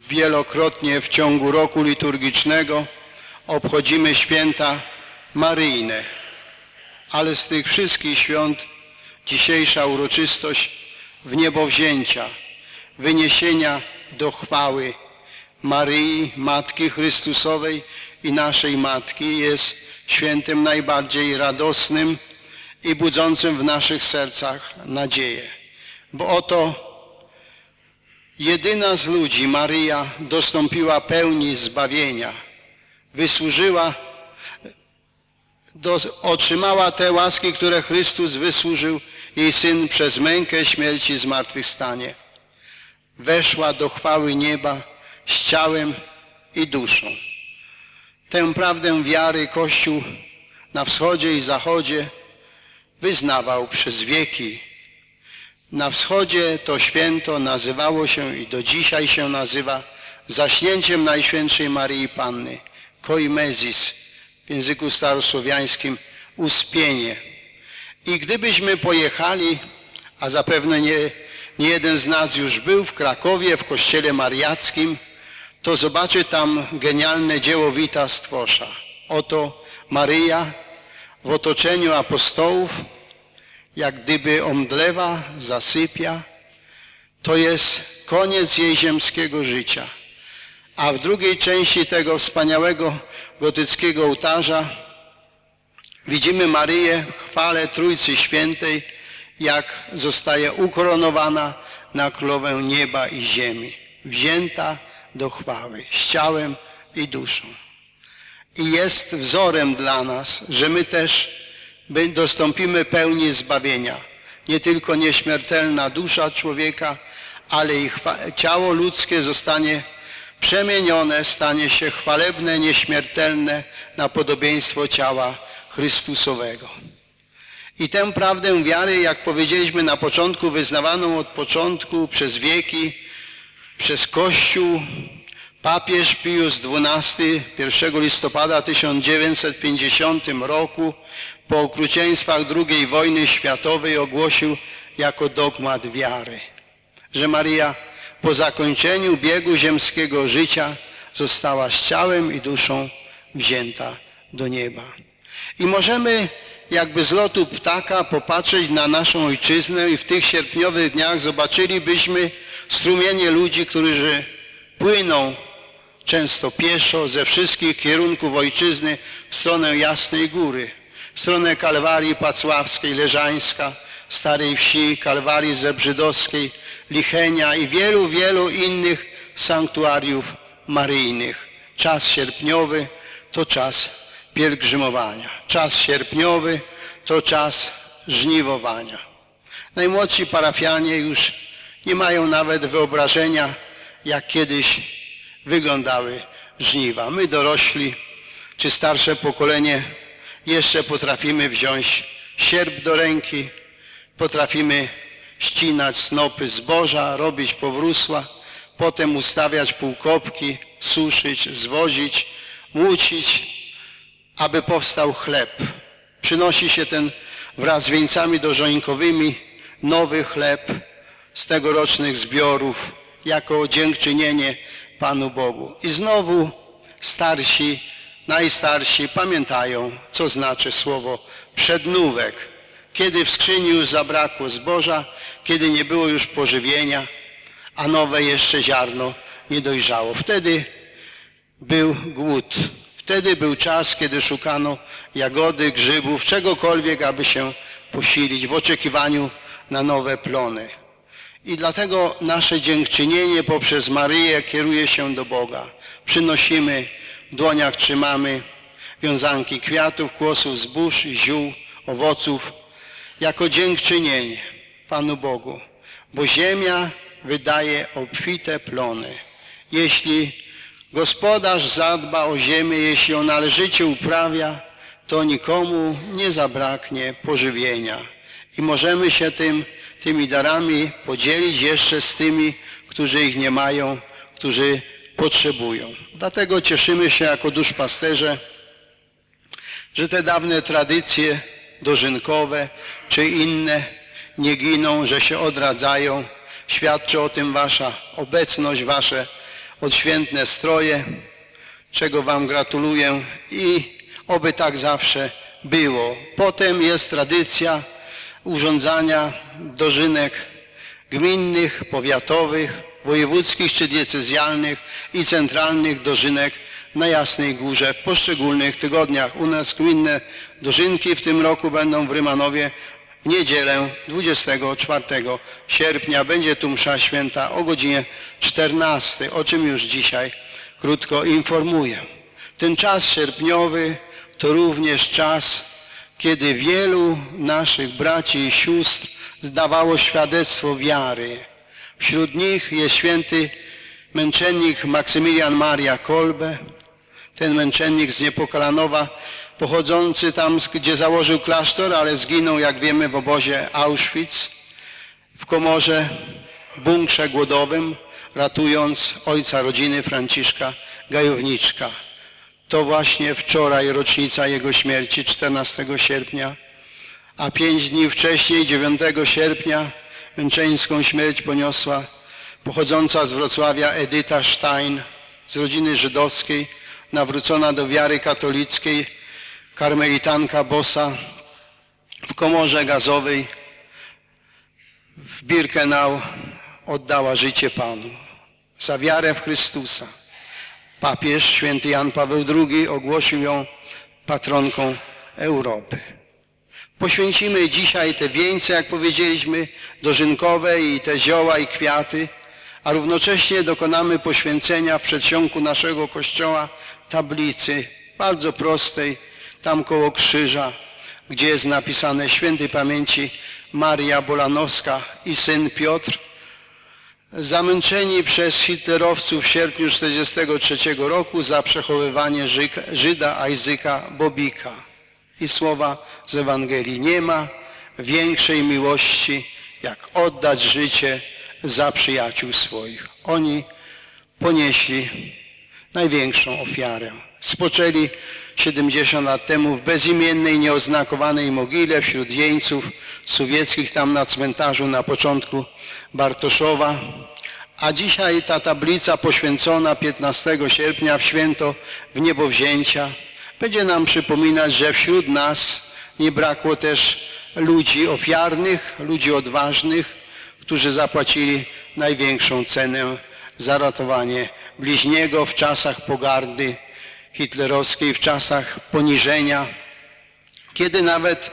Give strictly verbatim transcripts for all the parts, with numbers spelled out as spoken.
wielokrotnie w ciągu roku liturgicznego obchodzimy święta maryjne, ale z tych wszystkich świąt dzisiejsza uroczystość wniebowzięcia, wyniesienia do chwały Maryi, Matki Chrystusowej i naszej Matki jest świętem najbardziej radosnym i budzącym w naszych sercach nadzieję. Bo oto jedyna z ludzi, Maryja, dostąpiła pełni zbawienia, wysłużyła, do, otrzymała te łaski, które Chrystus wysłużył jej Syn przez mękę, śmierć i zmartwychwstanie. Weszła do chwały nieba z ciałem i duszą. Tę prawdę wiary Kościół na wschodzie i zachodzie wyznawał przez wieki. Na wschodzie to święto nazywało się i do dzisiaj się nazywa zaśnięciem Najświętszej Maryi Panny, koimezis, w języku starosłowiańskim uspienie. I gdybyśmy pojechali, a zapewne nie, nie jeden z nas już był w Krakowie, w kościele mariackim, to zobaczy tam genialne dzieło Wita Stwosza. Oto Maryja w otoczeniu apostołów, jak gdyby omdlewa, zasypia. To jest koniec jej ziemskiego życia. A w drugiej części tego wspaniałego gotyckiego ołtarza widzimy Maryję w chwale Trójcy Świętej, jak zostaje ukoronowana na królowę nieba i ziemi, wzięta do chwały z ciałem i duszą. I jest wzorem dla nas, że my też dostąpimy pełni zbawienia. Nie tylko nieśmiertelna dusza człowieka, ale i ciało ludzkie zostanie przemienione, stanie się chwalebne, nieśmiertelne na podobieństwo ciała Chrystusowego. I tę prawdę wiary, jak powiedzieliśmy na początku, wyznawaną od początku przez wieki, przez Kościół, papież Pius dwunasty pierwszego listopada tysiąc dziewięćset pięćdziesiątego roku po okrucieństwach drugiej wojny światowej ogłosił jako dogmat wiary, że Maryja po zakończeniu biegu ziemskiego życia została z ciałem i duszą wzięta do nieba. I możemy jakby z lotu ptaka popatrzeć na naszą ojczyznę i w tych sierpniowych dniach zobaczylibyśmy strumienie ludzi, którzy płyną często pieszo ze wszystkich kierunków ojczyzny w stronę Jasnej Góry, w stronę Kalwarii Pacławskiej, Leżańska, Starej Wsi, Kalwarii Zebrzydowskiej, Lichenia i wielu, wielu innych sanktuariów maryjnych. Czas sierpniowy to czas pielgrzymowania. Czas sierpniowy to czas żniwowania. Najmłodsi parafianie już nie mają nawet wyobrażenia, jak kiedyś wyglądały żniwa. My dorośli, czy starsze pokolenie, jeszcze potrafimy wziąć sierp do ręki, potrafimy ścinać snopy zboża, robić powrósła, potem ustawiać półkopki, suszyć, zwozić, młócić, aby powstał chleb. Przynosi się ten wraz z wieńcami dożońkowymi nowy chleb z tegorocznych zbiorów jako dziękczynienie Panu Bogu. I znowu starsi, najstarsi pamiętają, co znaczy słowo przednówek. Kiedy w skrzyni już zabrakło zboża, kiedy nie było już pożywienia, a nowe jeszcze ziarno nie dojrzało. Wtedy był głód. Wtedy był czas, kiedy szukano jagody, grzybów, czegokolwiek, aby się posilić w oczekiwaniu na nowe plony. I dlatego nasze dziękczynienie poprzez Maryję kieruje się do Boga. Przynosimy, w dłoniach trzymamy wiązanki kwiatów, kłosów, zbóż, ziół, owoców, jako dziękczynienie Panu Bogu, bo ziemia wydaje obfite plony. Jeśli gospodarz zadba o ziemię, jeśli ją należycie uprawia, to nikomu nie zabraknie pożywienia. I możemy się tym, tymi darami podzielić jeszcze z tymi, którzy ich nie mają, którzy potrzebują. Dlatego cieszymy się jako duszpasterze, że te dawne tradycje dożynkowe czy inne nie giną, że się odradzają. Świadczy o tym wasza obecność, wasze odświętne stroje, czego Wam gratuluję i oby tak zawsze było. Potem jest tradycja urządzania dożynek gminnych, powiatowych, wojewódzkich czy diecezjalnych i centralnych dożynek na Jasnej Górze w poszczególnych tygodniach. U nas gminne dożynki w tym roku będą w Rymanowie w niedzielę dwudziestego czwartego sierpnia. Będzie tu msza święta o godzinie czternastej, o czym już dzisiaj krótko informuję. Ten czas sierpniowy to również czas, kiedy wielu naszych braci i sióstr zdawało świadectwo wiary. Wśród nich jest święty męczennik Maksymilian Maria Kolbe, ten męczennik z Niepokalanowa, pochodzący tam, gdzie założył klasztor, ale zginął, jak wiemy, w obozie Auschwitz, w komorze, w bunkrze głodowym, ratując ojca rodziny Franciszka Gajowniczka. To właśnie wczoraj rocznica jego śmierci, czternastego sierpnia, a pięć dni wcześniej, dziewiątego sierpnia, męczeńską śmierć poniosła pochodząca z Wrocławia Edyta Stein, z rodziny żydowskiej, nawrócona do wiary katolickiej, karmelitanka bosa w komorze gazowej w Birkenau oddała życie Panu za wiarę w Chrystusa. Papież święty Jan Paweł drugi ogłosił ją patronką Europy. Poświęcimy dzisiaj te wieńce, jak powiedzieliśmy, dożynkowe i te zioła i kwiaty, a równocześnie dokonamy poświęcenia w przedsionku naszego kościoła tablicy, bardzo prostej, tam koło krzyża, gdzie jest napisane świętej pamięci Maria Bolanowska i syn Piotr, zamęczeni przez hitlerowców w sierpniu tysiąc dziewięćset czterdziestego trzeciego roku za przechowywanie Żyda Isaaca Bobika. I słowa z Ewangelii: nie ma większej miłości, jak oddać życie za przyjaciół swoich. Oni ponieśli największą ofiarę. Spoczęli siedemdziesiąt lat temu w bezimiennej, nieoznakowanej mogile wśród jeńców sowieckich, tam na cmentarzu na początku Bartoszowa. A dzisiaj ta tablica poświęcona piętnastego sierpnia w święto Wniebowzięcia będzie nam przypominać, że wśród nas nie brakło też ludzi ofiarnych, ludzi odważnych, którzy zapłacili największą cenę za ratowanie bliźniego w czasach pogardy hitlerowskiej, w czasach poniżenia, kiedy nawet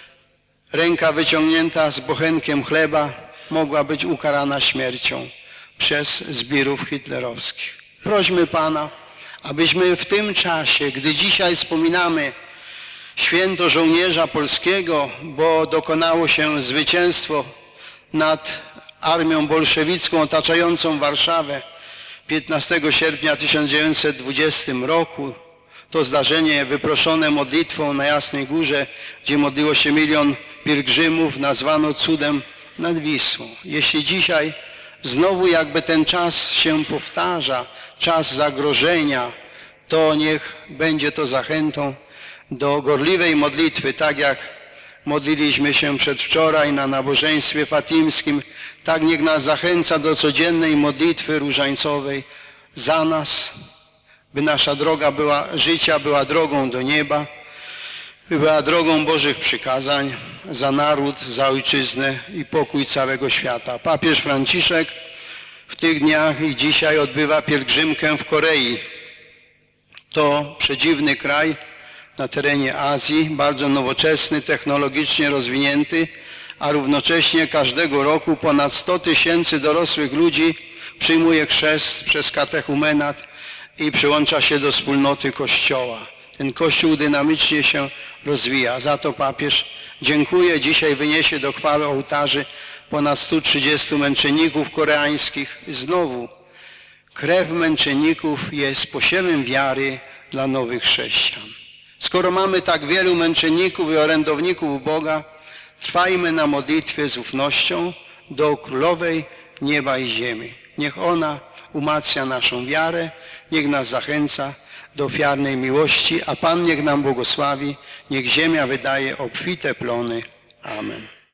ręka wyciągnięta z bochenkiem chleba mogła być ukarana śmiercią przez zbirów hitlerowskich. Prośmy Pana, abyśmy w tym czasie, gdy dzisiaj wspominamy święto żołnierza polskiego, bo dokonało się zwycięstwo nad armią bolszewicką otaczającą Warszawę piętnastego sierpnia tysiąc dziewięćset dwudziestego roku, to zdarzenie wyproszone modlitwą na Jasnej Górze, gdzie modliło się milion pielgrzymów, nazwano cudem nad Wisłą. Jeśli dzisiaj znowu jakby ten czas się powtarza, czas zagrożenia, to niech będzie to zachętą do gorliwej modlitwy, tak jak modliliśmy się przedwczoraj na nabożeństwie fatimskim, tak niech nas zachęca do codziennej modlitwy różańcowej za nas, by nasza droga była, życia była drogą do nieba, by była drogą Bożych przykazań, za naród, za ojczyznę i pokój całego świata. Papież Franciszek w tych dniach i dzisiaj odbywa pielgrzymkę w Korei. To przedziwny kraj na terenie Azji, bardzo nowoczesny, technologicznie rozwinięty, a równocześnie każdego roku ponad sto tysięcy dorosłych ludzi przyjmuje chrzest przez katechumenat i przyłącza się do wspólnoty Kościoła. Ten Kościół dynamicznie się rozwija. Za to papież dziękuję. Dzisiaj wyniesie do chwały ołtarzy ponad stu trzydziestu męczenników koreańskich. Znowu, krew męczenników jest posiewem wiary dla nowych chrześcijan. Skoro mamy tak wielu męczenników i orędowników Boga, trwajmy na modlitwie z ufnością do Królowej nieba i ziemi. Niech ona umacnia naszą wiarę, niech nas zachęca do ofiarnej miłości, a Pan niech nam błogosławi, niech ziemia wydaje obfite plony. Amen.